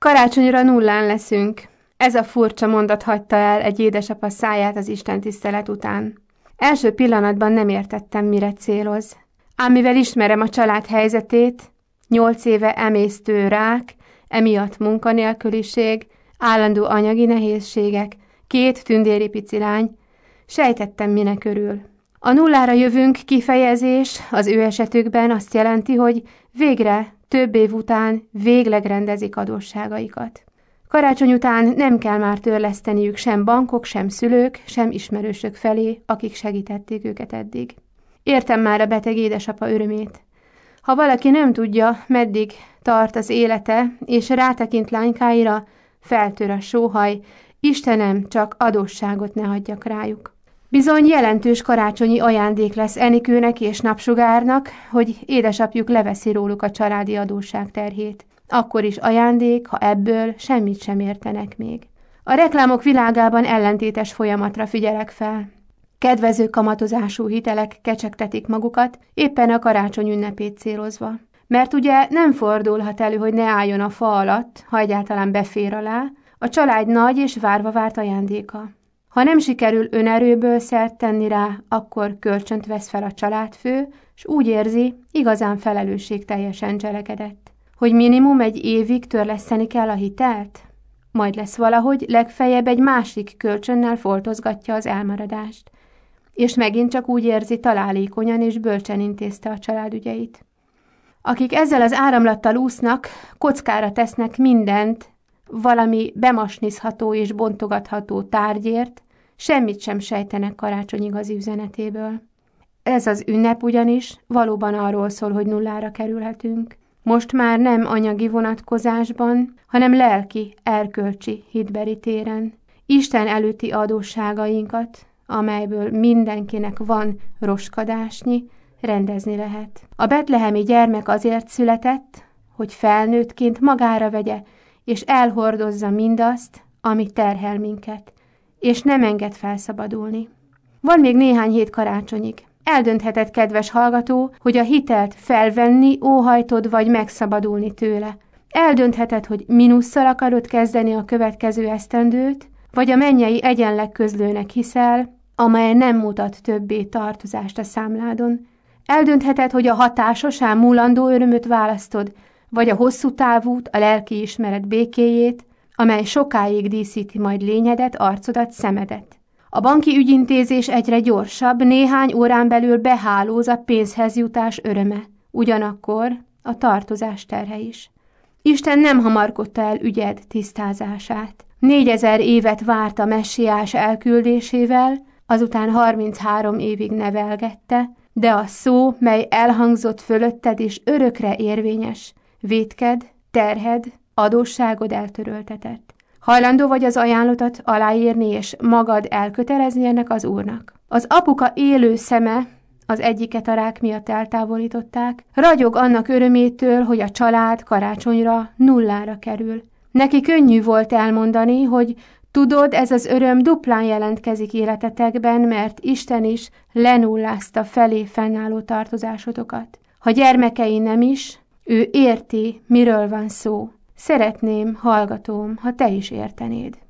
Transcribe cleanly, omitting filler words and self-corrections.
Karácsonyra nullán leszünk. Ez a furcsa mondat hagyta el egy édesapa száját az istentisztelet után. Első pillanatban nem értettem, mire céloz. Ám mivel ismerem a család helyzetét, 8 éve emésztő rák, emiatt munkanélküliség, állandó anyagi nehézségek, 2 tündéri pici lány, sejtettem, minek örül. A nullára jövünk kifejezés az ő esetükben azt jelenti, hogy végre több év után végleg rendezik adósságaikat. Karácsony után nem kell már törleszteniük sem bankok, sem szülők, sem ismerősök felé, akik segítették őket eddig. Értem már a beteg édesapa örömét. Ha valaki nem tudja, meddig tart az élete, és rátekint lánykáira, feltör a sóhaj, Istenem, csak adósságot ne hagyjak rájuk. Bizony jelentős karácsonyi ajándék lesz Enikőnek és Napsugárnak, hogy édesapjuk leveszi róluk a családi adósság terhét. Akkor is ajándék, ha ebből semmit sem értenek még. A reklámok világában ellentétes folyamatra figyelek fel. Kedvező kamatozású hitelek kecsegtetik magukat, éppen a karácsony ünnepét célozva. Mert ugye nem fordulhat elő, hogy ne álljon a fa alatt, ha egyáltalán befér alá, a család nagy és várva várt ajándéka. Ha nem sikerül önerőből szert tenni rá, akkor kölcsönt vesz fel a családfő, s úgy érzi, igazán felelősségteljesen cselekedett. Hogy minimum egy évig törleszteni kell a hitelt? Majd lesz valahogy, legfeljebb egy másik kölcsönnel foltozgatja az elmaradást. És megint csak úgy érzi, találékonyan és bölcsen intézte a családügyeit. Akik ezzel az áramlattal úsznak, kockára tesznek mindent, valami bemasnizható és bontogatható tárgyért, semmit sem sejtenek karácsony igazi üzenetéből. Ez az ünnep ugyanis valóban arról szól, hogy nullára kerülhetünk. Most már nem anyagi vonatkozásban, hanem lelki, erkölcsi hitbeli téren. Isten előtti adósságainkat, amelyből mindenkinek van roskadásnyi, rendezni lehet. A betlehemi gyermek azért született, hogy felnőttként magára vegye, és elhordozza mindazt, ami terhel minket, és nem enged felszabadulni. Van még néhány hét karácsonyig. Eldöntheted, kedves hallgató, hogy a hitelt felvenni óhajtod, vagy megszabadulni tőle. Eldöntheted, hogy mínusszal akarod kezdeni a következő esztendőt, vagy a mennyei egyenleg közlőnek hiszel, amely nem mutat többé tartozást a számládon. Eldöntheted, hogy a hatásos, ám múlandó örömöt választod, vagy a hosszú távút, a lelki ismeret békéjét, amely sokáig díszíti majd lényedet, arcodat, szemedet. A banki ügyintézés egyre gyorsabb, néhány órán belül behálóz a pénzhez jutás öröme, ugyanakkor a tartozás terhe is. Isten nem hamarkodta el ügyed tisztázását. 4000 évet várt a messiás elküldésével, azután 33 évig nevelgette, de a szó, mely elhangzott fölötted is örökre érvényes, vétked, terhed, adósságod eltöröltetett. Hajlandó vagy az ajánlatot aláírni és magad elkötelezni ennek az Úrnak? Az apuka élő szeme, az egyiket a rák miatt eltávolították, ragyog annak örömétől, hogy a család karácsonyra nullára kerül. Neki könnyű volt elmondani, hogy tudod, ez az öröm duplán jelentkezik életetekben, mert Isten is lenullázta felé fennálló tartozásotokat. Ha gyermekei nem is, ő érti, miről van szó. Szeretném, hallgatóm, ha te is értenéd.